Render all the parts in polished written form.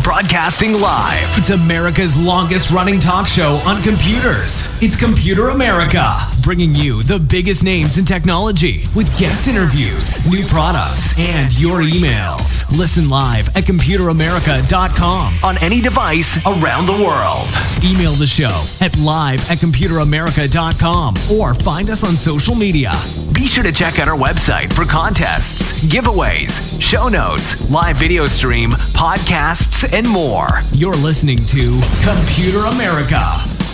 Broadcasting live. It's America's longest running talk show on computers. It's Computer America, bringing you the biggest names in technology with guest interviews, new products, and your emails. Listen live at computeramerica.com on any device around the world. Email the show at live@computeramerica.com or find us on social media. Be sure to check out our website for contests, giveaways, show notes, live video stream, podcasts, and more. You're listening to Computer America.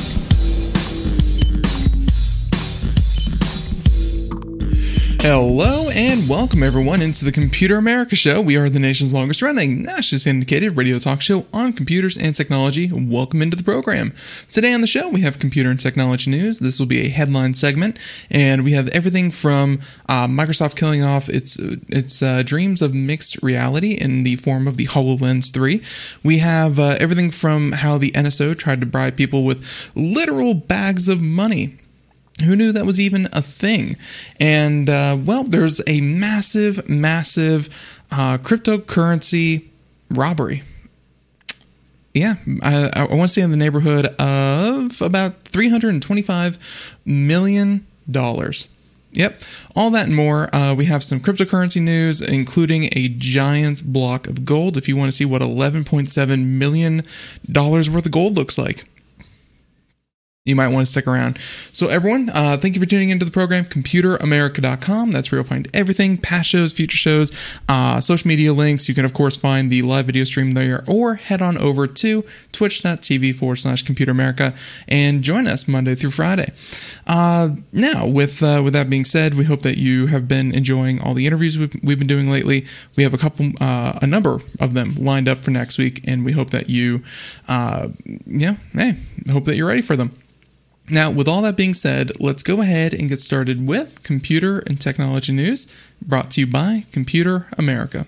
Hello and welcome everyone into the Computer America Show. We are the nation's longest running, nationally syndicated radio talk show on computers and technology. Welcome into the program. Today on the show we have computer and technology news. This will be a headline segment, and we have everything from Microsoft killing off its dreams of mixed reality in the form of the HoloLens 3. We have everything from how the NSO tried to bribe people with literal bags of money. Who knew that was even a thing? And, there's a massive cryptocurrency robbery. Yeah, I want to say in the neighborhood of about $325 million. Yep, all that and more. We have some cryptocurrency news, including a giant block of gold, if you want to see what $11.7 million worth of gold looks like. You might want to stick around. So everyone, thank you for tuning into the program, computeramerica.com. That's where you'll find everything, past shows, future shows, social media links. You can, of course, find the live video stream there, or head on over to twitch.tv/computeramerica and join us Monday through Friday. Now, with that being said, we hope that you have been enjoying all the interviews we've been doing lately. We have a number of them lined up for next week, and we hope that you, hope that you're ready for them. Now, with all that being said, let's go ahead and get started with computer and technology news, brought to you by Computer America.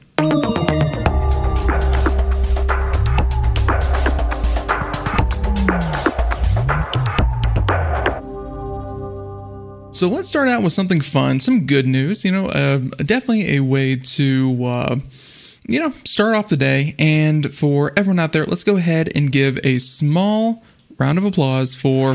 So let's start out with something fun, some good news. Definitely a way to start off the day. And for everyone out there, let's go ahead and give a small round of applause for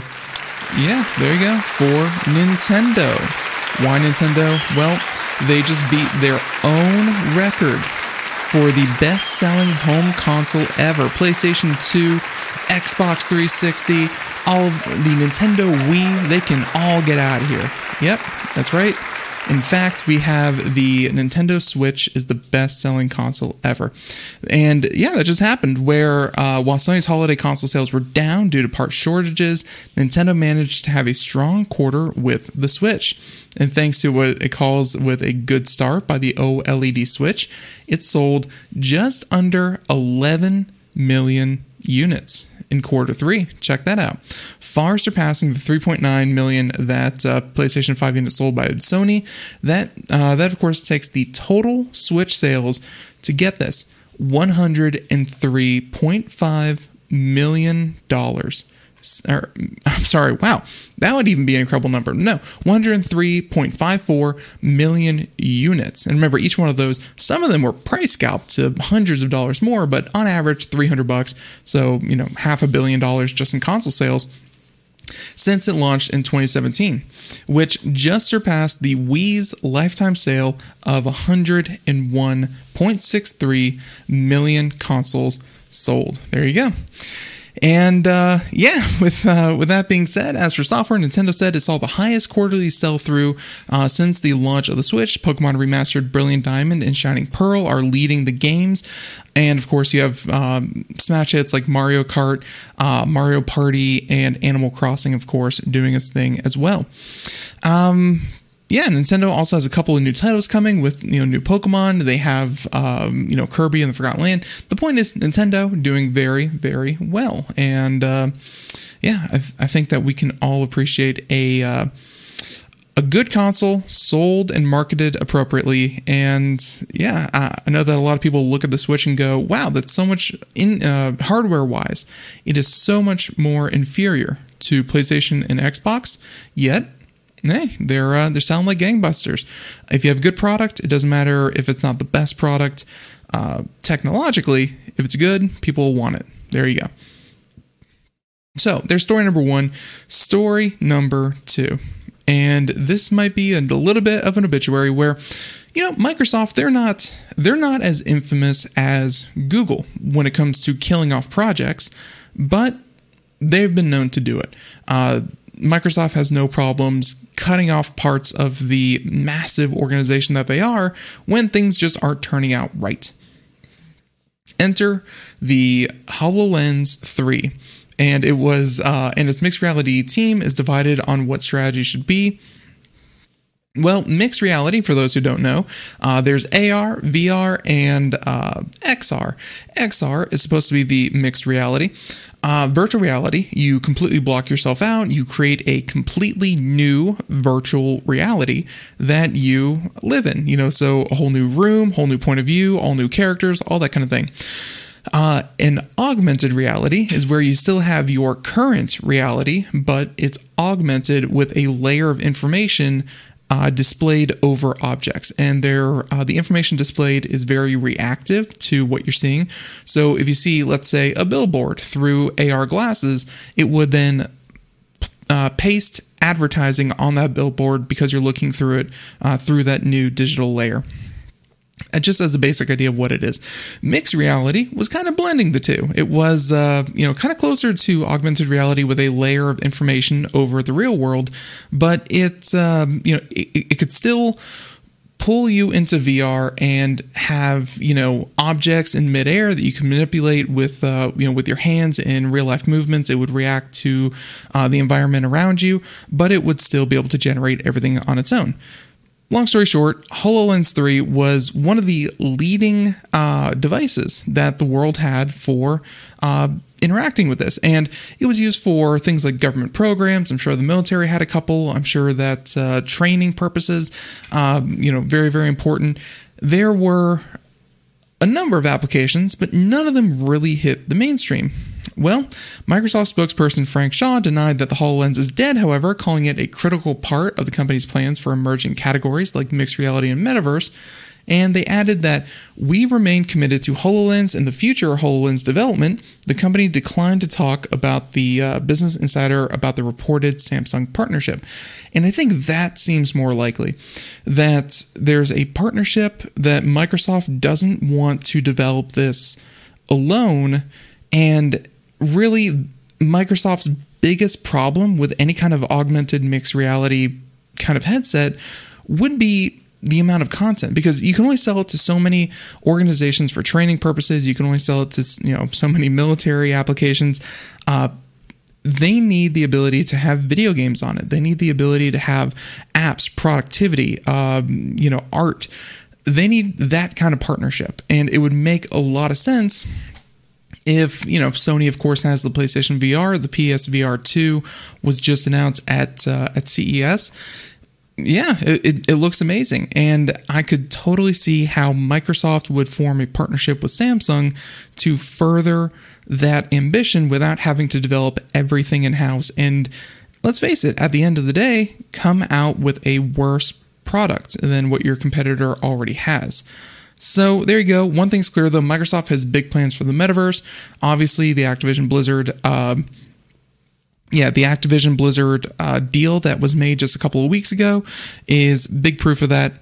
Nintendo. Why Nintendo? Well, they just beat their own record for the best-selling home console ever. PlayStation 2, Xbox 360, all of the Nintendo Wii, they can all get out of here. Yep, that's right. In fact, we have the Nintendo Switch is the best-selling console ever. And yeah, that just happened where while Sony's holiday console sales were down due to part shortages, Nintendo managed to have a strong quarter with the Switch. And thanks to what it calls with a good start by the OLED Switch, it sold just under 11 million units in quarter 3. Check that out. Far surpassing the 3.9 million that PlayStation 5 units sold by Sony. That of course takes the total Switch sales to, get this, $103.5 million. I'm sorry, wow, that would even be an incredible number. No, 103.54 million units. And remember, each one of those, some of them were price scalped to hundreds of dollars more, but on average, $300. So, $500 million just in console sales since it launched in 2017, which just surpassed the Wii's lifetime sale of 101.63 million consoles sold. There you go. And with that being said, as for software, Nintendo said it saw the highest quarterly sell-through since the launch of the Switch. Pokemon Remastered, Brilliant Diamond, and Shining Pearl are leading the games. And of course, you have smash hits like Mario Kart, Mario Party, and Animal Crossing, of course, doing its thing as well. Nintendo also has a couple of new titles coming with, new Pokemon. They have, Kirby and the Forgotten Land. The point is Nintendo doing very, very well. And, I think that we can all appreciate a good console sold and marketed appropriately. And I know that a lot of people look at the Switch and go, wow, that's so much hardware wise. It is so much more inferior to PlayStation and Xbox, yet they're selling like gangbusters. If you have a good product, it doesn't matter if it's not the best product. technologically, if it's good, people will want it. There you go. So there's story number 1. Story number 2. And this might be a little bit of an obituary where, Microsoft, they're not as infamous as Google when it comes to killing off projects, but they've been known to do it. Microsoft has no problems cutting off parts of the massive organization that they are when things just aren't turning out right. Enter the HoloLens 3. And it was, and its mixed reality team is divided on what strategy should be. Well, mixed reality, for those who don't know, there's AR, VR, and XR. XR is supposed to be the mixed reality. Virtual reality, you completely block yourself out. You create a completely new virtual reality that you live in. So a whole new room, whole new point of view, all new characters, all that kind of thing. An augmented reality is where you still have your current reality, but it's augmented with a layer of information displayed over objects, and the information displayed is very reactive to what you're seeing. So if you see, let's say, a billboard through AR glasses, it would then paste advertising on that billboard because you're looking through it through that new digital layer. Just as a basic idea of what it is. Mixed reality was kind of blending the two. It was, kind of closer to augmented reality with a layer of information over the real world, but it could still pull you into VR and have, objects in midair that you can manipulate with your hands in real life movements. It would react to the environment around you, but it would still be able to generate everything on its own. Long story short, HoloLens 3 was one of the leading devices that the world had for interacting with this. And it was used for things like government programs. I'm sure the military had a couple. I'm sure that training purposes, very, very important. There were a number of applications, but none of them really hit the mainstream. Well, Microsoft spokesperson Frank Shaw denied that the HoloLens is dead, however, calling it a critical part of the company's plans for emerging categories like mixed reality and metaverse. And they added that we remain committed to HoloLens and the future of HoloLens development. The company declined to talk about the Business Insider about the reported Samsung partnership. And I think that seems more likely, that there's a partnership, that Microsoft doesn't want to develop this alone. And really, Microsoft's biggest problem with any kind of augmented mixed reality kind of headset would be the amount of content, because you can only sell it to so many organizations for training purposes. You can only sell it to so many military applications. They need the ability to have video games on it. They need the ability to have apps, productivity, art. They need that kind of partnership, and it would make a lot of sense if, Sony, of course, has the PlayStation VR. The PSVR 2 was just announced at CES. Yeah, it looks amazing. And I could totally see how Microsoft would form a partnership with Samsung to further that ambition without having to develop everything in-house. And let's face it, at the end of the day, come out with a worse product than what your competitor already has. So there you go. One thing's clear, though. Microsoft has big plans for the metaverse. Obviously, the Activision Blizzard deal that was made just a couple of weeks ago is big proof of that.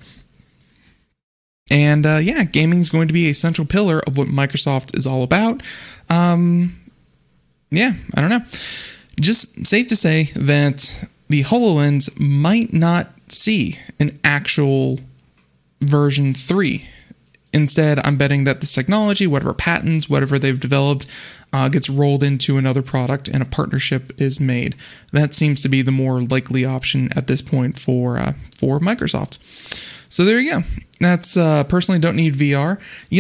And gaming is going to be a central pillar of what Microsoft is all about. I don't know. Just safe to say that the HoloLens might not see an actual version 3. Instead, I'm betting that this technology, whatever patents, whatever they've developed, gets rolled into another product and a partnership is made. That seems to be the more likely option at this point for Microsoft. So there you go. That's personally don't need VR.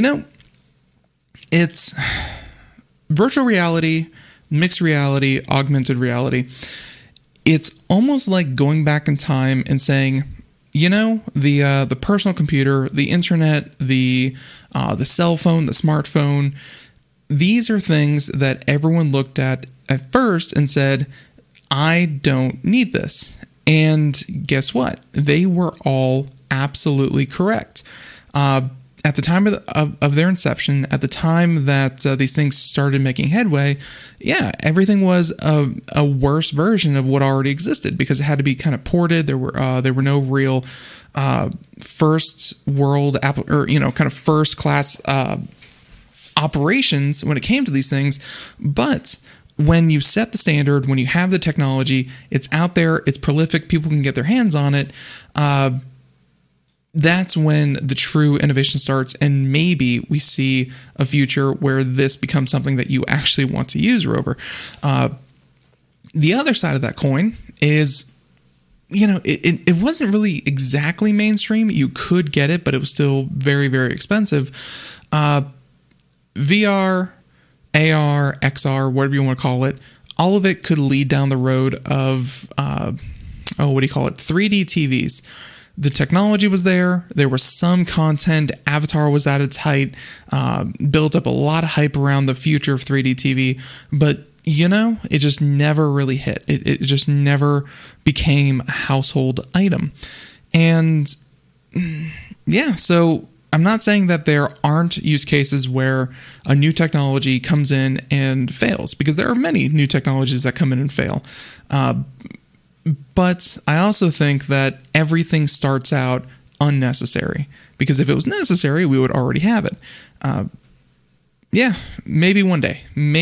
It's virtual reality, mixed reality, augmented reality. It's almost like going back in time and saying, the personal computer, the internet, the cell phone, the smartphone, these are things that everyone looked at first and said, I don't need this. And guess what? They were all absolutely correct. at the time of their inception, at the time that these things started making headway, yeah, everything was a worse version of what already existed because it had to be kind of ported. There were no real first world kind of first class operations when it came to these things. But when you set the standard, when you have the technology, it's out there, it's prolific, people can get their hands on it. That's when the true innovation starts, and maybe we see a future where this becomes something that you actually want to use, Rover. The other side of that coin is, it wasn't really exactly mainstream. You could get it, but it was still very, very expensive. VR, AR, XR, whatever you want to call it, all of it could lead down the road of, 3D TVs. The technology was there. There was some content. Avatar was at its height. Built up a lot of hype around the future of 3D TV. But, it just never really hit. It just never became a household item. And, yeah, so I'm not saying that there aren't use cases where a new technology comes in and fails, because there are many new technologies that come in and fail. But I also think that everything starts out unnecessary, because if it was necessary, we would already have it. Yeah, maybe one day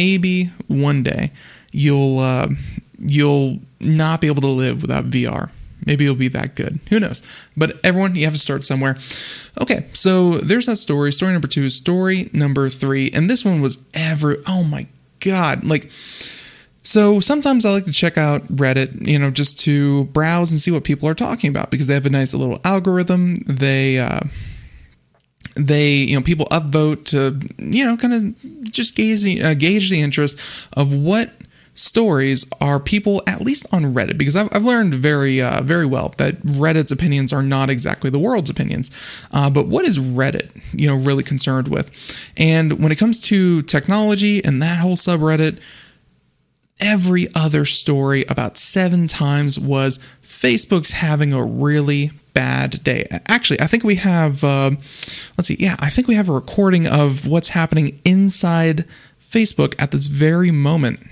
you'll not be able to live without VR. Maybe it'll be that good. Who knows? But everyone, you have to start somewhere. Okay, so there's that story. Story number 2. Story number 3. And this one was oh my God. So sometimes I like to check out Reddit, just to browse and see what people are talking about, because they have a nice little algorithm. They people upvote to, kind of just gauge the interest of what stories are people, at least on Reddit, because I've learned very well that Reddit's opinions are not exactly the world's opinions. But what is Reddit, really concerned with? And when it comes to technology and that whole subreddit, every other story about 7 times was Facebook's having a really bad day. Actually, I think we have, I think we have a recording of what's happening inside Facebook at this very moment.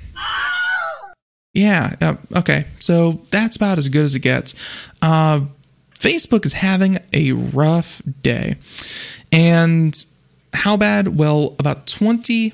Yeah, okay, so that's about as good as it gets. Facebook is having a rough day. And how bad? Well, about 24%,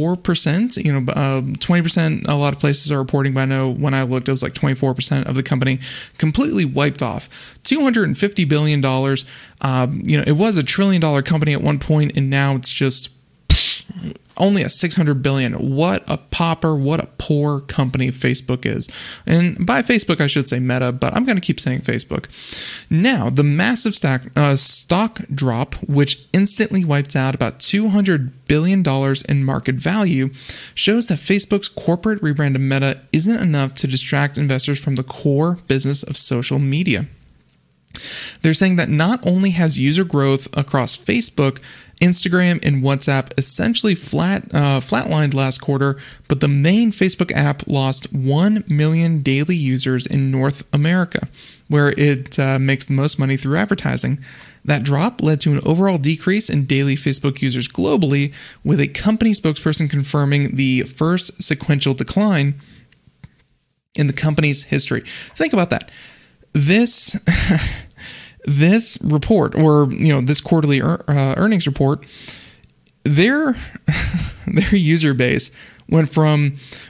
20%, a lot of places are reporting, but I know when I looked, it was like 24% of the company completely wiped off. $250 billion. It was $1 trillion company at one point, and now it's just only a $600 billion. What a pauper, what a poor company Facebook is. And by Facebook, I should say Meta, but I'm going to keep saying Facebook. Now, the massive stock drop, which instantly wiped out about $200 billion in market value, shows that Facebook's corporate rebrand of Meta isn't enough to distract investors from the core business of social media. They're saying that not only has user growth across Facebook, Instagram, and WhatsApp essentially flatlined last quarter, but the main Facebook app lost 1 million daily users in North America, where it makes the most money through advertising. That drop led to an overall decrease in daily Facebook users globally, with a company spokesperson confirming the first sequential decline in the company's history. Think about that. This report, or this quarterly earnings report, their user base went from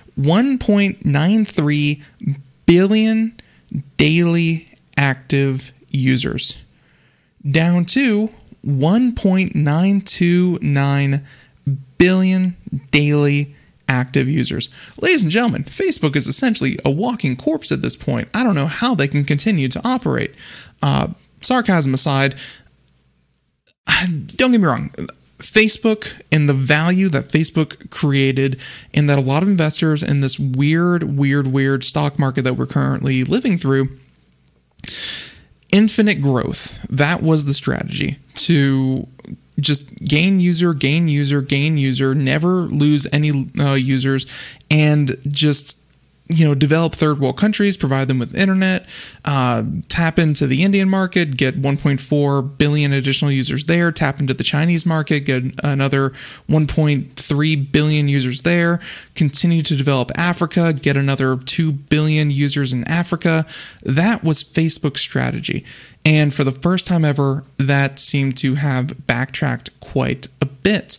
1.93 billion daily active users down to 1.929 billion daily active users. Ladies and gentlemen, Facebook is essentially a walking corpse at this point. I don't know how they can continue to operate. Sarcasm aside, don't get me wrong, Facebook and the value that Facebook created, and that a lot of investors in this weird stock market that we're currently living through, infinite growth. That was the strategy, to just gain user, never lose any users, and just develop third world countries, provide them with internet, tap into the Indian market, get 1.4 billion additional users there, tap into the Chinese market, get another 1.3 billion users there, continue to develop Africa, get another 2 billion users in Africa. That was Facebook's strategy. And for the first time ever, that seemed to have backtracked quite a bit.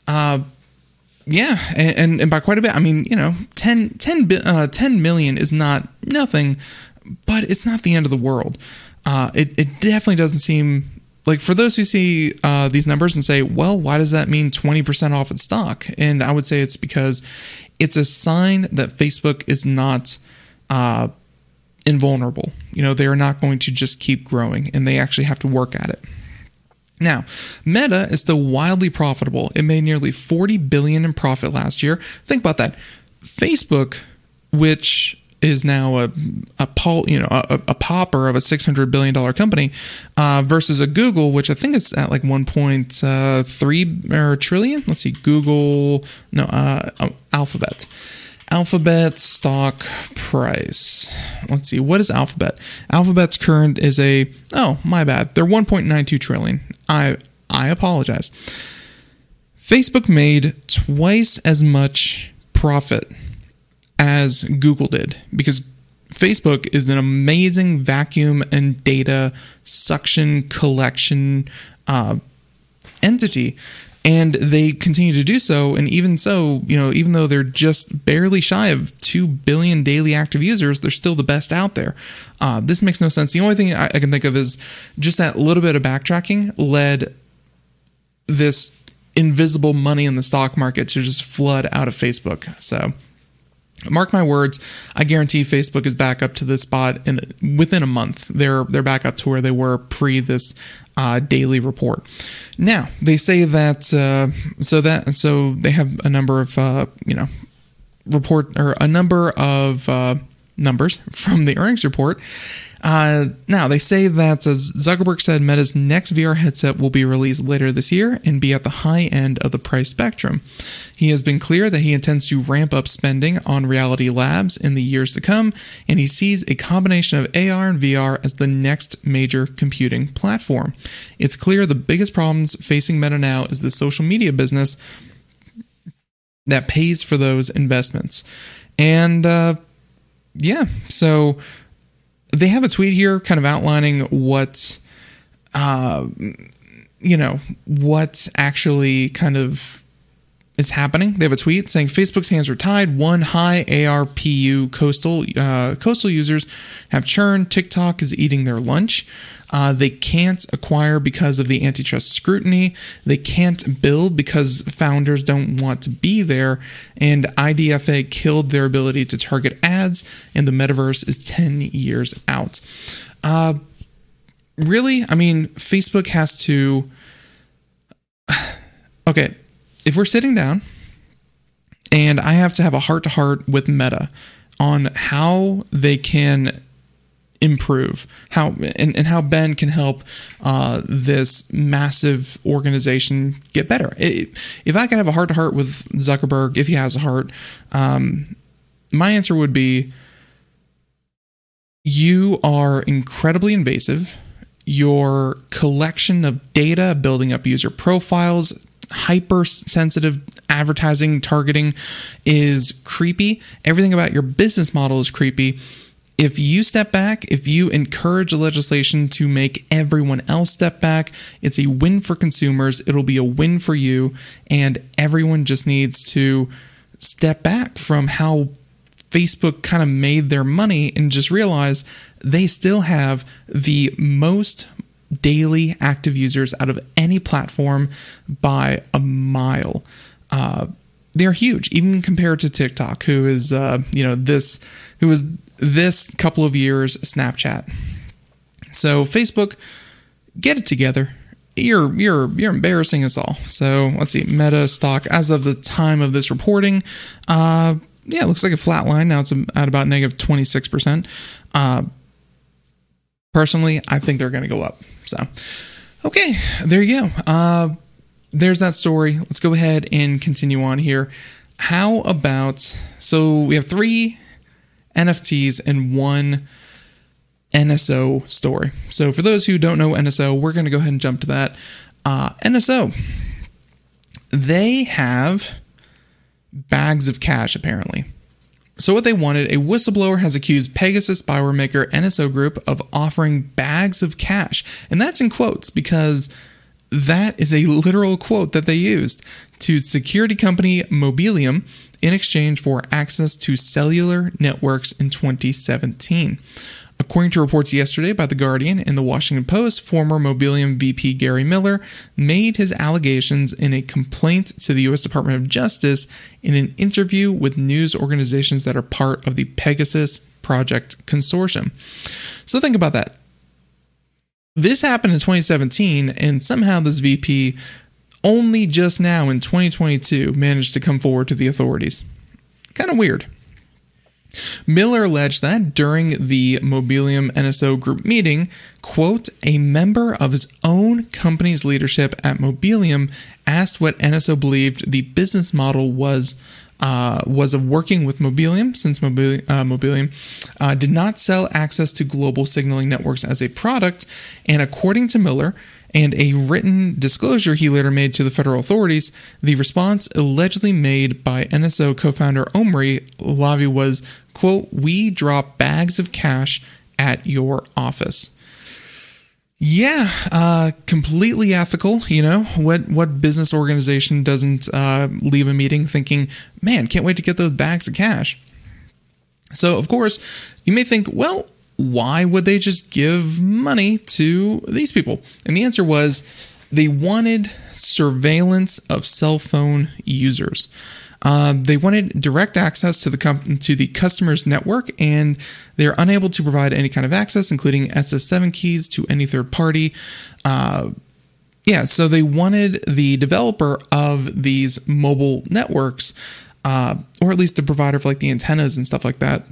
Yeah, and by quite a bit, I mean, 10 million is not nothing, but it's not the end of the world. It definitely doesn't seem like, for those who see these numbers and say, well, why does that mean 20% off its stock? And I would say it's because it's a sign that Facebook is not invulnerable. They are not going to just keep growing, and they actually have to work at it. Now, Meta is still wildly profitable. It made nearly $40 billion in profit last year. Think about that. Facebook, which is now a pauper of a $600 billion company, versus a Google, which I think is at like 1.3 trillion. Let's see, Alphabet. Alphabet stock price. Let's see, what is Alphabet? Alphabet's current is they're 1.92 trillion. I apologize. Facebook made twice as much profit as Google did, because Facebook is an amazing vacuum and data suction collection entity. And they continue to do so. And even so, even though they're just barely shy of 2 billion daily active users, they're still the best out there. This makes no sense. The only thing I can think of is just that little bit of backtracking led this invisible money in the stock market to just flood out of Facebook. So mark my words, I guarantee Facebook is back up to this spot within a month. They're back up to where they were pre this daily report. Now they say that so they have a number of numbers from the earnings report. Now, they say that, as Zuckerberg said, Meta's next VR headset will be released later this year and be at the high end of the price spectrum. He has been clear that he intends to ramp up spending on Reality Labs in the years to come, and he sees a combination of AR and VR as the next major computing platform. It's clear the biggest problems facing Meta now is the social media business that pays for those investments. And, so they have a tweet here kind of outlining what actually kind of is happening. They have a tweet saying Facebook's hands are tied. One, high ARPU coastal users have churned. TikTok is eating their lunch. They can't acquire because of the antitrust scrutiny. They can't build because founders don't want to be there. And IDFA killed their ability to target ads, and the metaverse is 10 years out. Really? I mean, Facebook has to... Okay, if we're sitting down and I have to have a heart-to-heart with Meta on how they can improve, how Ben can help this massive organization get better. If I can have a heart-to-heart with Zuckerberg, if he has a heart, my answer would be, you are incredibly invasive. Your collection of data, building up user profiles, hypersensitive advertising targeting is creepy. Everything about your business model is creepy. If you step back, if you encourage legislation to make everyone else step back, it's a win for consumers. It'll be a win for you, and everyone just needs to step back from how Facebook kind of made their money and just realize they still have the most daily active users out of any platform by a mile. They're huge, even compared to TikTok, who is this couple of years Snapchat. So Facebook, get it together. You're embarrassing us all. So let's see, Meta stock as of the time of this reporting, it looks like a flat line. Now it's at about negative 26%. Personally, I think they're going to go up. So, okay, there you go. There's that story. Let's go ahead and continue on here. How about, so we have three NFTs and one NSO story. So for those who don't know NSO, we're going to go ahead and jump to that. NSO, they have bags of cash, apparently. So what they wanted, a whistleblower has accused Pegasus spyware maker NSO Group of offering bags of cash. And that's in quotes because that is a literal quote that they used to security company Mobilium in exchange for access to cellular networks in 2017. According to reports yesterday by The Guardian and The Washington Post, former Mobilium VP Gary Miller made his allegations in a complaint to the U.S. Department of Justice in an interview with news organizations that are part of the Pegasus Project Consortium. So think about that. This happened in 2017, and somehow this VP only just now in 2022 managed to come forward to the authorities. Kind of weird. Miller alleged that during the Mobilium NSO Group meeting, quote, a member of his own company's leadership at Mobilium asked what NSO believed the business model was of working with Mobilium, since Mobilium did not sell access to global signaling networks as a product, and according to Miller, and a written disclosure he later made to the federal authorities, the response allegedly made by NSO co-founder Omri Lavi was, quote, we drop bags of cash at your office. Yeah, completely ethical, you know. What business organization doesn't leave a meeting thinking, man, can't wait to get those bags of cash? So, of course, you may think, well, why would they just give money to these people? And the answer was they wanted surveillance of cell phone users. They wanted direct access to the customer's network, and they're unable to provide any kind of access, including SS7 keys to any third party. So they wanted the developer of these mobile networks, or at least the provider for like the antennas and stuff like that,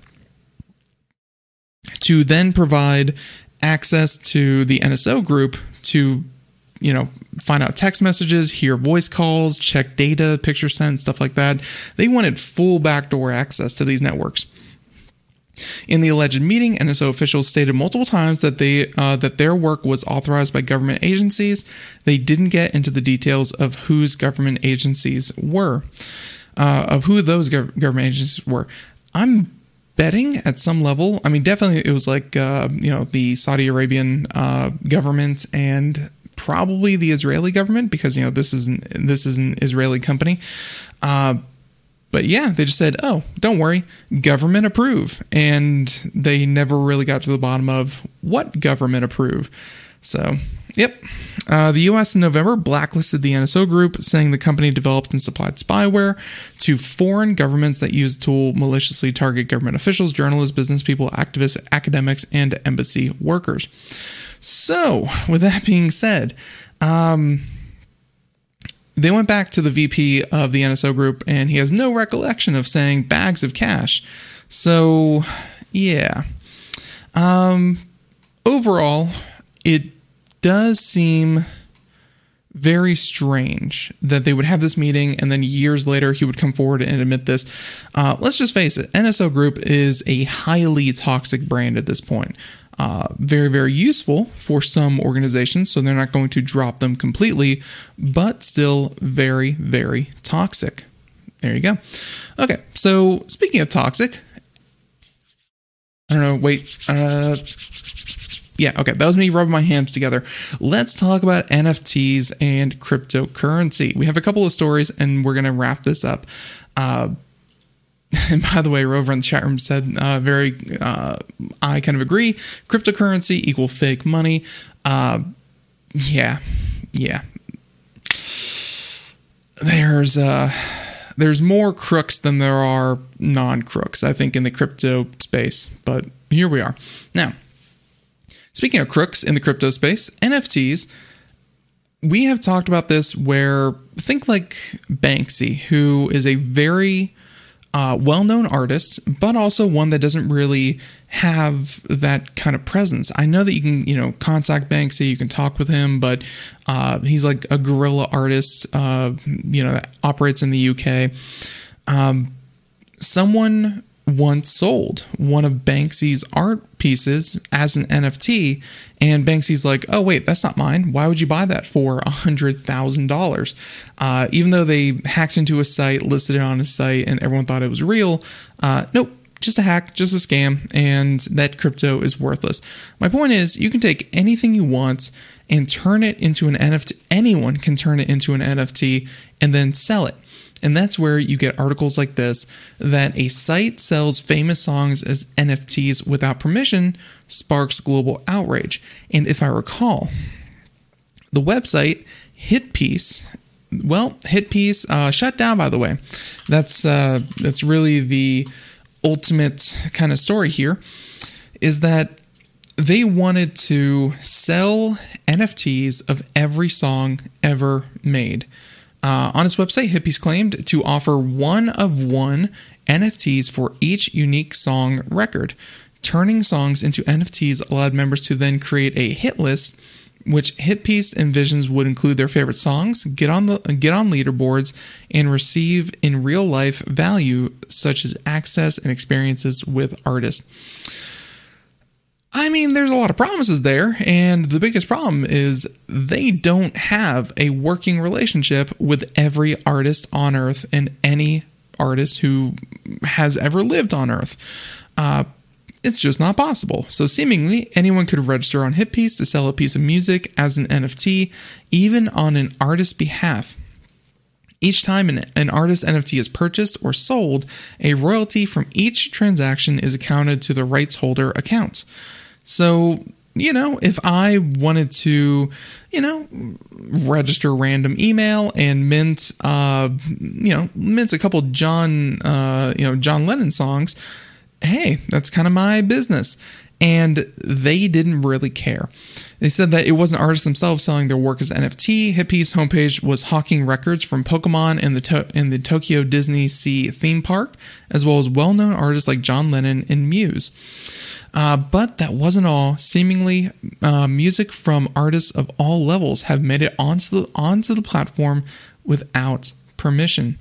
to then provide access to the NSO group to, you know, find out text messages, hear voice calls, check data, picture sent, stuff like that. They wanted full backdoor access to these networks. In the alleged meeting, NSO officials stated multiple times that that their work was authorized by government agencies. They didn't get into the details of whose government agencies were, government agencies were. I'm betting at some level. I mean, definitely it was like the Saudi Arabian government and probably the Israeli government, because this is an Israeli company. But yeah, they just said, oh, don't worry, government approve. And they never really got to the bottom of what government approve. So, yep. The U.S. in November blacklisted the NSO Group, saying the company developed and supplied spyware to foreign governments that use the tool maliciously target government officials, journalists, business people, activists, academics, and embassy workers. So, with that being said, they went back to the VP of the NSO Group, and he has no recollection of saying bags of cash. So, yeah. Overall, it does seem very strange that they would have this meeting and then years later he would come forward and admit this. Let's just face it, NSO Group is a highly toxic brand at this point. Very, very useful for some organizations, so they're not going to drop them completely, but still very, very toxic. There you go. Okay, so speaking of toxic, yeah, okay, that was me rubbing my hands together. Let's talk about NFTs and cryptocurrency. We have a couple of stories, and we're going to wrap this up. And by the way, Rover in the chat room said, I kind of agree. Cryptocurrency equal fake money. Yeah. There's more crooks than there are non-crooks, I think, in the crypto space. But here we are. Now, speaking of crooks in the crypto space, NFTs, we have talked about this where, think like Banksy, who is a very well-known artist, but also one that doesn't really have that kind of presence. I know that you can, contact Banksy, you can talk with him, but he's like a guerrilla artist, that operates in the UK. Someone once sold one of Banksy's art pieces as an NFT, and Banksy's like, oh wait, that's not mine. Why would you buy that for $100,000? Even though they hacked into a site, listed it on a site, and everyone thought it was real. Nope, just a hack, just a scam, and that crypto is worthless. My point is, you can take anything you want and turn it into an NFT. Anyone can turn it into an NFT and then sell it. And that's where you get articles like this, that a site sells famous songs as NFTs without permission sparks global outrage. And if I recall, the website Hitpiece shut down, by the way. That's really the ultimate kind of story here, is that they wanted to sell NFTs of every song ever made. On its website, Hitpiece claimed to offer one-of-one NFTs for each unique song record. Turning songs into NFTs allowed members to then create a hit list, which Hitpiece envisions would include their favorite songs, get on leaderboards, and receive in real life value such as access and experiences with artists. I mean, there's a lot of promises there, and the biggest problem is they don't have a working relationship with every artist on Earth and any artist who has ever lived on Earth. It's just not possible. So seemingly, anyone could register on Hitpiece to sell a piece of music as an NFT, even on an artist's behalf. Each time an artist NFT is purchased or sold, a royalty from each transaction is accounted to the rights holder account. So, if I wanted to, register random email and mint a couple John Lennon songs, hey, that's kind of my business. And they didn't really care. They said that it wasn't artists themselves selling their work as NFT. Hitpiece homepage was hawking records from Pokemon and the Tokyo Disney Sea theme park, as well as well-known artists like John Lennon and Muse. But that wasn't all. Seemingly, music from artists of all levels have made it onto the platform without permission.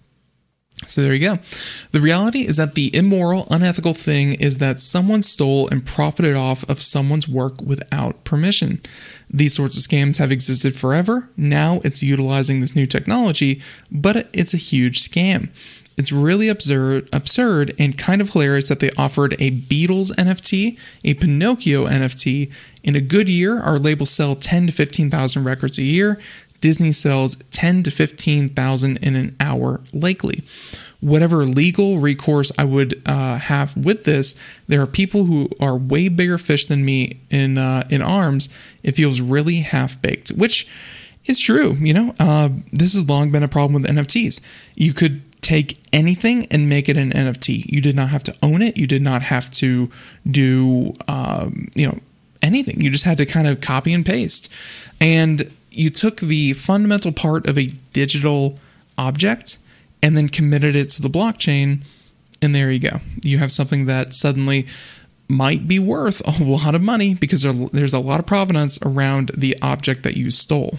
So there you go. The reality is that the immoral, unethical thing is that someone stole and profited off of someone's work without permission. These sorts of scams have existed forever. Now it's utilizing this new technology, but it's a huge scam. It's really absurd and kind of hilarious that they offered a Beatles NFT, a Pinocchio NFT. In a good year, our labels sell 10 to 15,000 records a year. Disney sells 10 to 15,000 in an hour, likely. Whatever legal recourse I would have with this, there are people who are way bigger fish than me in arms. It feels really half-baked, which is true. This has long been a problem with NFTs. You could take anything and make it an NFT. You did not have to own it. You did not have to do anything. You just had to kind of copy and paste. And you took the fundamental part of a digital object and then committed it to the blockchain, and there you go. You have something that suddenly might be worth a lot of money because there's a lot of provenance around the object that you stole.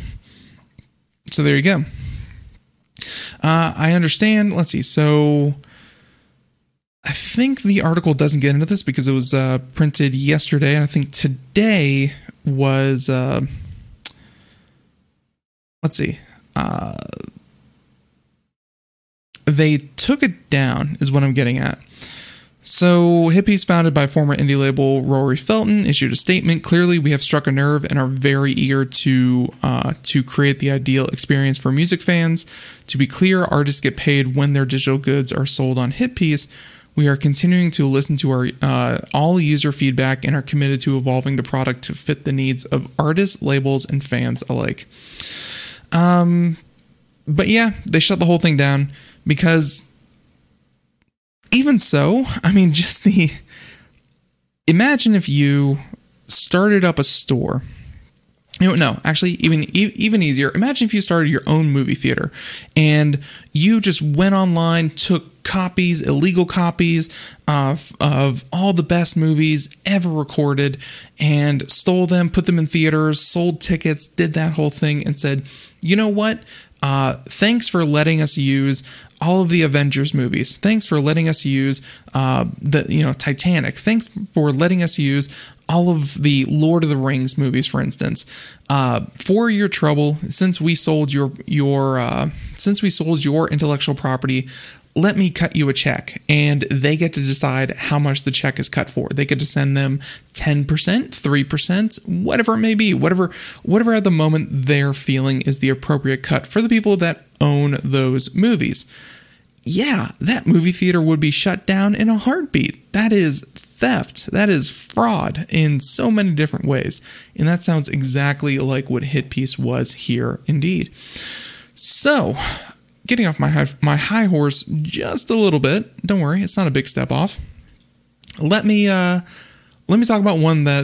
So there you go. I understand. Let's see. So I think the article doesn't get into this because it was printed yesterday, and I think today was... let's see. They took it down, is what I'm getting at. So, Hitpiece, founded by former indie label Rory Felton, issued a statement. Clearly, we have struck a nerve and are very eager to create the ideal experience for music fans. To be clear, artists get paid when their digital goods are sold on Hitpiece. We are continuing to listen to our all user feedback and are committed to evolving the product to fit the needs of artists, labels, and fans alike. But yeah, they shut the whole thing down because even so, I mean, imagine if you started up a store. Even easier. Imagine if you started your own movie theater and you just went online, took illegal copies of all the best movies ever recorded and stole them, put them in theaters, sold tickets, did that whole thing and said, you know what? Thanks for letting us use all of the Avengers movies. Thanks for letting us use Titanic. Thanks for letting us use all of the Lord of the Rings movies, for instance. For your trouble, since we sold your intellectual property, let me cut you a check. And they get to decide how much the check is cut for. They get to send them 10%, 3%, whatever it may be, whatever at the moment they're feeling is the appropriate cut for the people that own those movies. Yeah, that movie theater would be shut down in a heartbeat. That is theft. That is fraud in so many different ways. And that sounds exactly like what HitPiece was here indeed. So, getting off my high horse just a little bit. Don't worry, it's not a big step off. Let me talk about one that,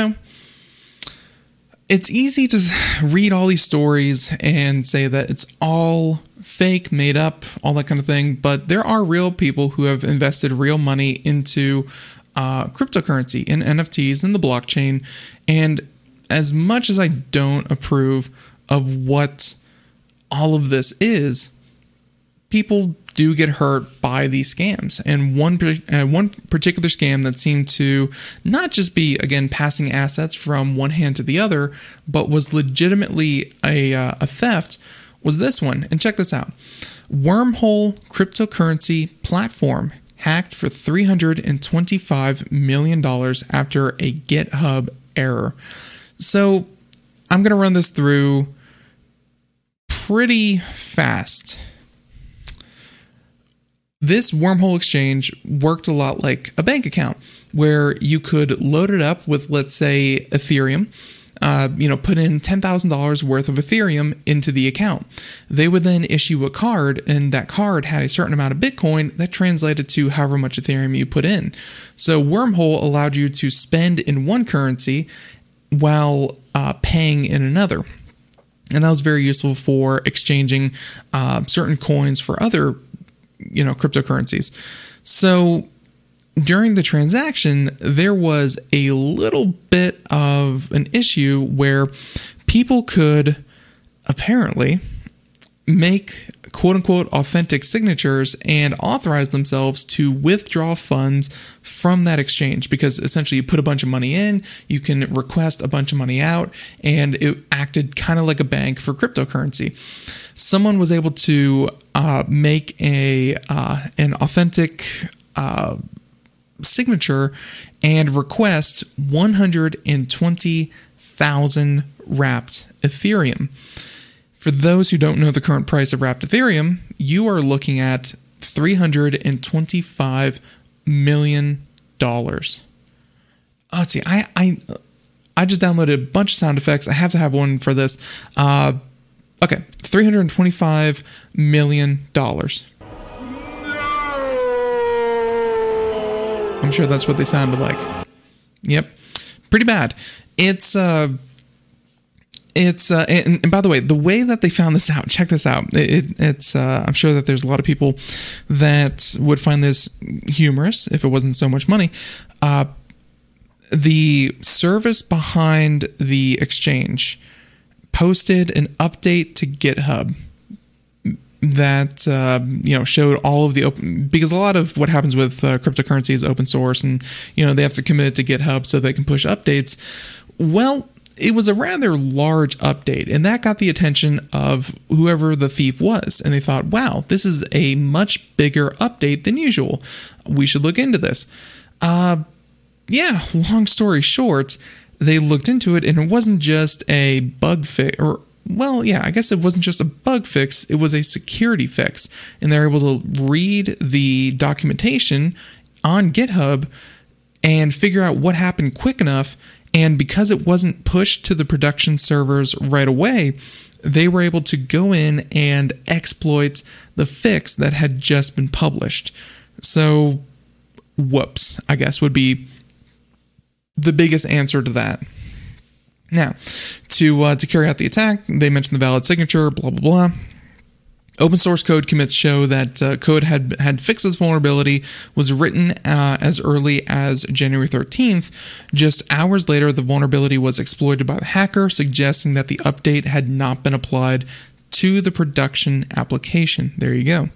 it's easy to read all these stories and say that it's all fake, made up, all that kind of thing, but there are real people who have invested real money into cryptocurrency and NFTs and the blockchain. And as much as I don't approve of what all of this is, people do get hurt by these scams. And one particular scam that seemed to not just be, again, passing assets from one hand to the other, but was legitimately a theft, was this one. And check this out. Wormhole cryptocurrency platform hacked for $325 million after a GitHub error. So I'm going to run this through pretty fast. This Wormhole exchange worked a lot like a bank account where you could load it up with, let's say, Ethereum, put in $10,000 worth of Ethereum into the account. They would then issue a card, and that card had a certain amount of Bitcoin that translated to however much Ethereum you put in. So Wormhole allowed you to spend in one currency while paying in another. And that was very useful for exchanging certain coins for other cryptocurrencies. So during the transaction, there was a little bit of an issue where people could apparently make quote-unquote authentic signatures and authorize themselves to withdraw funds from that exchange, because essentially you put a bunch of money in, you can request a bunch of money out, and it acted kind of like a bank for cryptocurrency. Someone was able to make an authentic signature and request 120,000 wrapped Ethereum. For those who don't know the current price of wrapped Ethereum, you are looking at $325 million. Let's see, I just downloaded a bunch of sound effects. I have to have one for this. Okay, $325 million. I'm sure that's what they sounded like. Yep, pretty bad. And by the way, the way that they found this out, check this out. It's I'm sure that there's a lot of people that would find this humorous if it wasn't so much money. The service behind the exchange posted an update to GitHub that showed all of the open, because a lot of what happens with cryptocurrency is open source, and they have to commit it to GitHub so they can push updates. Well, it was a rather large update, and that got the attention of whoever the thief was, and they thought, wow, this is a much bigger update than usual. We should look into this. Long story short, they looked into it, and it wasn't just a bug fix, I guess it wasn't just a bug fix, it was a security fix, and they're able to read the documentation on GitHub and figure out what happened quick enough. And because it wasn't pushed to the production servers right away, they were able to go in and exploit the fix that had just been published. So, whoops, I guess would be the biggest answer to that. Now, to carry out the attack, they mentioned the valid signature, blah, blah, blah. Open source code commits show that code had fixed this vulnerability, was written as early as January 13th. Just hours later, the vulnerability was exploited by the hacker, suggesting that the update had not been applied to the production application. There you go.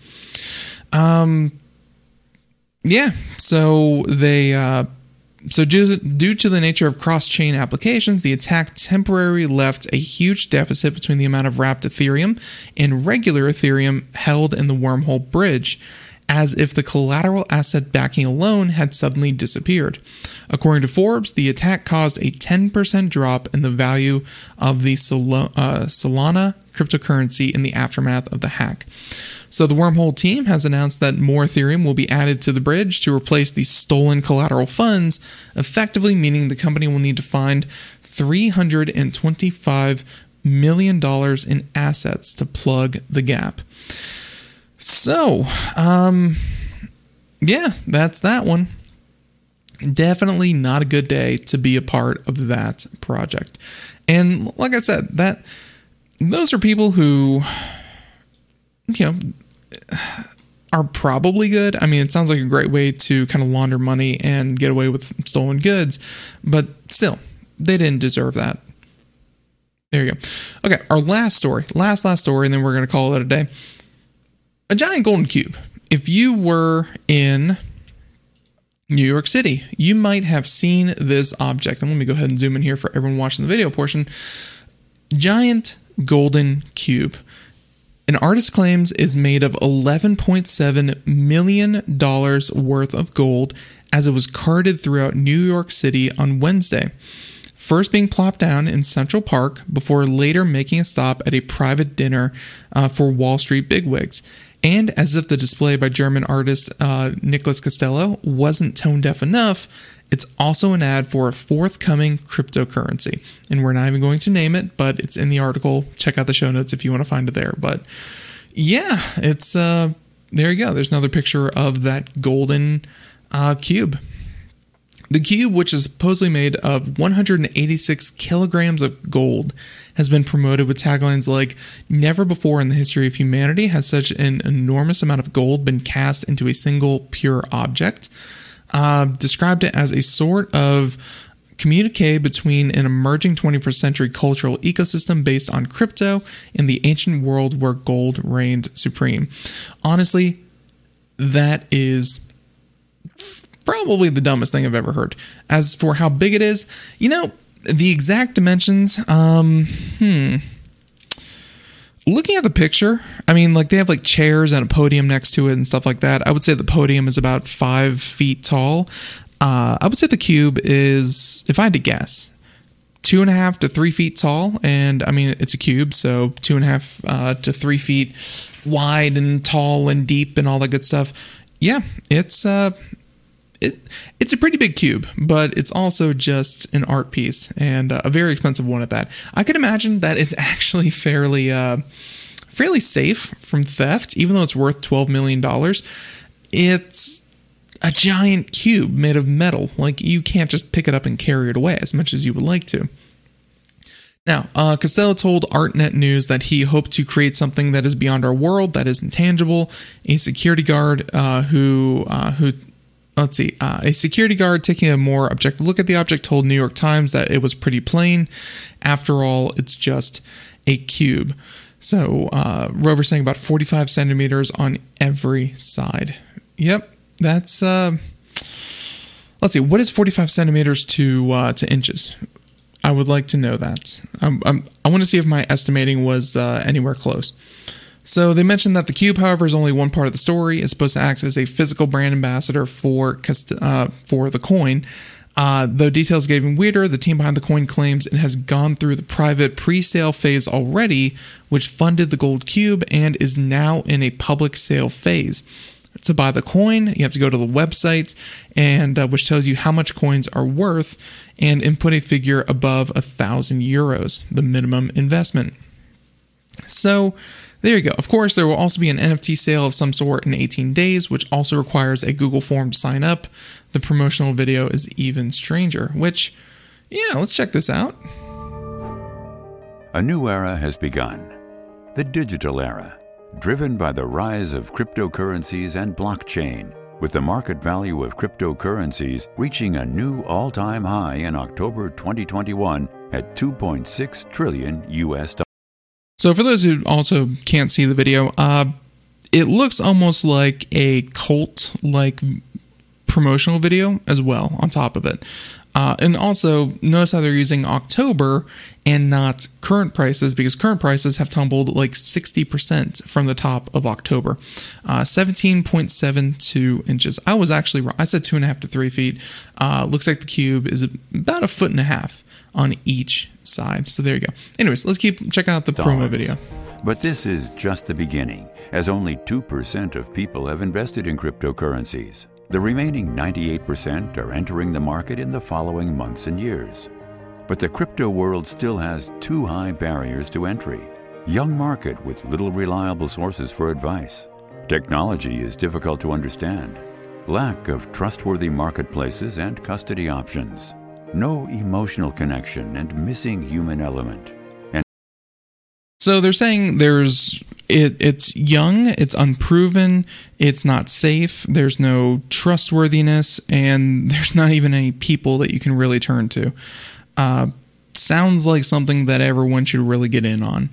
So due to the nature of cross-chain applications, the attack temporarily left a huge deficit between the amount of wrapped Ethereum and regular Ethereum held in the Wormhole bridge, as if the collateral asset backing alone had suddenly disappeared. According to Forbes, the attack caused a 10% drop in the value of the Solana cryptocurrency in the aftermath of the hack. So the Wormhole team has announced that more Ethereum will be added to the bridge to replace the stolen collateral funds, effectively meaning the company will need to find $325 million in assets to plug the gap. So, that's that one. Definitely not a good day to be a part of that project. And like I said, those are people who, are probably good. I mean, it sounds like a great way to kind of launder money and get away with stolen goods, but still, they didn't deserve that. There you go. Okay, our last story, last story, and then we're going to call it a day. A giant golden cube. If you were in New York City, you might have seen this object. And let me go ahead and zoom in here for everyone watching the video portion. Giant golden cube. An artist claims is made of $11.7 million worth of gold as it was carted throughout New York City on Wednesday, first being plopped down in Central Park before later making a stop at a private dinner for Wall Street bigwigs. And as if the display by German artist Nicholas Costello wasn't tone deaf enough, it's also an ad for a forthcoming cryptocurrency. And we're not even going to name it, but it's in the article. Check out the show notes if you want to find it there. But yeah, it's there you go. There's another picture of that golden cube. The cube, which is supposedly made of 186 kilograms of gold, has been promoted with taglines like, "Never before in the history of humanity has such an enormous amount of gold been cast into a single pure object." Described it as a sort of communique between an emerging 21st century cultural ecosystem based on crypto and the ancient world where gold reigned supreme. Honestly, that is probably the dumbest thing I've ever heard. As for how big it is, the exact dimensions, looking at the picture, I mean, they have chairs and a podium next to it and stuff like that. I would say the podium is about 5 feet tall. I would say the cube is, if I had to guess, 2.5 to 3 feet tall. And I mean, it's a cube, so 2.5 to 3 feet wide and tall and deep and all that good stuff. Yeah, it's a pretty big cube, but it's also just an art piece, and a very expensive one at that. I could imagine that it's actually fairly safe from theft, even though it's worth $12 million. It's a giant cube made of metal. You can't just pick it up and carry it away as much as you would like to. Now, Costello told ArtNet News that he hoped to create something that is beyond our world, that is intangible. A security guard a security guard taking a more objective look at the object told New York Times that it was pretty plain. After all, it's just a cube. So, Rover saying about 45 centimeters on every side. Yep, that's, let's see, what is 45 centimeters to inches? I would like to know that. I want to see if my estimating was anywhere close. So they mentioned that the cube, however, is only one part of the story. It's supposed to act as a physical brand ambassador for the coin. Though details get even weirder, the team behind the coin claims it has gone through the private pre-sale phase already, which funded the gold cube and is now in a public sale phase. To buy the coin, you have to go to the website, and which tells you how much coins are worth, and input a figure above 1,000 euros, the minimum investment. So there you go. Of course, there will also be an NFT sale of some sort in 18 days, which also requires a Google form to sign up. The promotional video is even stranger, which, yeah, let's check this out. A new era has begun. The digital era, driven by the rise of cryptocurrencies and blockchain, with the market value of cryptocurrencies reaching a new all-time high in October 2021 at $2.6 trillion US. So for those who also can't see the video, it looks almost like a cult-like promotional video as well on top of it. And also, notice how they're using October and not current prices, because current prices have tumbled like 60% from the top of October. 17.72 inches. I was actually wrong. I said 2.5 to 3 feet. Looks like the cube is about 1.5 feet on each side. So there you go. Anyways, let's keep checking out the promo video. But this is just the beginning, as only 2% of people have invested in cryptocurrencies. The remaining 98% are entering the market in the following months and years. But the crypto world still has 2 high barriers to entry. Young market with little reliable sources for advice. Technology is difficult to understand. Lack of trustworthy marketplaces and custody options. No emotional connection and missing human element. So they're saying it's young, it's unproven, it's not safe, there's no trustworthiness, and there's not even any people that you can really turn to. Sounds like something that everyone should really get in on.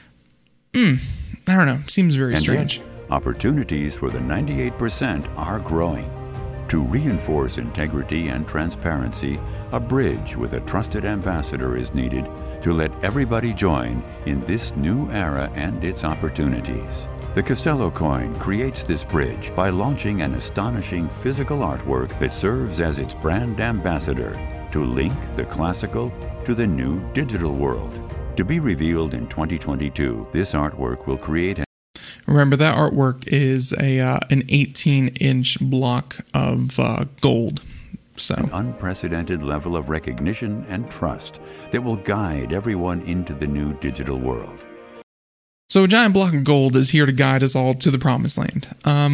I don't know. Seems very strange. Yet, opportunities for the 98% are growing. To reinforce integrity and transparency, a bridge with a trusted ambassador is needed to let everybody join in this new era and its opportunities. The Costello coin creates this bridge by launching an astonishing physical artwork that serves as its brand ambassador to link the classical to the new digital world. To be revealed in 2022, this artwork will create Remember, that artwork is an 18-inch block of gold. So an unprecedented level of recognition and trust that will guide everyone into the new digital world. So a giant block of gold is here to guide us all to the promised land.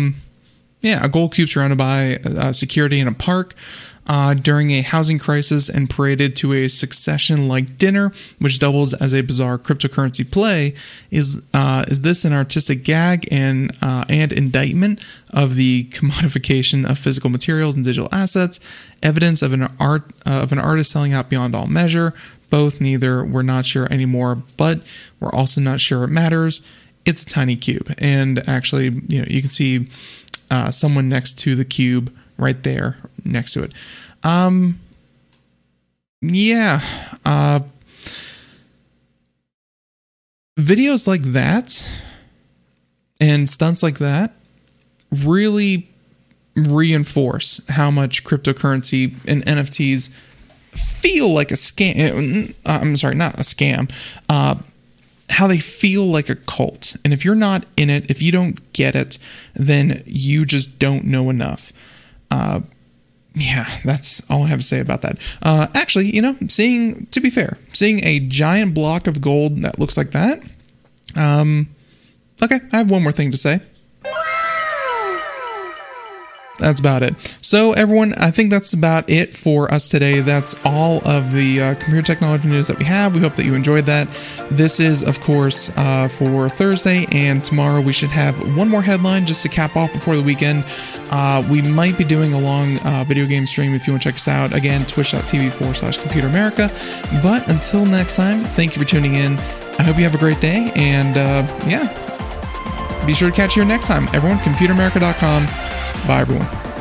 A gold cube surrounded by security in a park during a housing crisis and paraded to a Succession-like dinner, which doubles as a bizarre cryptocurrency play. Is this an artistic gag and indictment of the commodification of physical materials and digital assets? Evidence of an artist selling out beyond all measure? Both, neither. We're not sure anymore, but we're also not sure it matters. It's a tiny cube, and actually, you can see someone next to the cube right there next to it. Videos like that and stunts like that really reinforce how much cryptocurrency and NFTs feel like a scam. I'm sorry, not a scam. How they feel like a cult. And if you're not in it, if you don't get it, then you just don't know enough. That's all I have to say about that. Actually, to be fair, seeing a giant block of gold that looks like that. Okay, I have one more thing to say. That's about it. So everyone, I think that's about it for us today. That's all of the computer technology news that we have. We hope that you enjoyed that. This is, of course, for Thursday, and tomorrow we should have one more headline just to cap off before the weekend. We might be doing a long video game stream if you want to check us out. Again, twitch.tv/Computer America. But until next time, thank you for tuning in. I hope you have a great day, and be sure to catch you here next time. Everyone, computeramerica.com. Bye, everyone.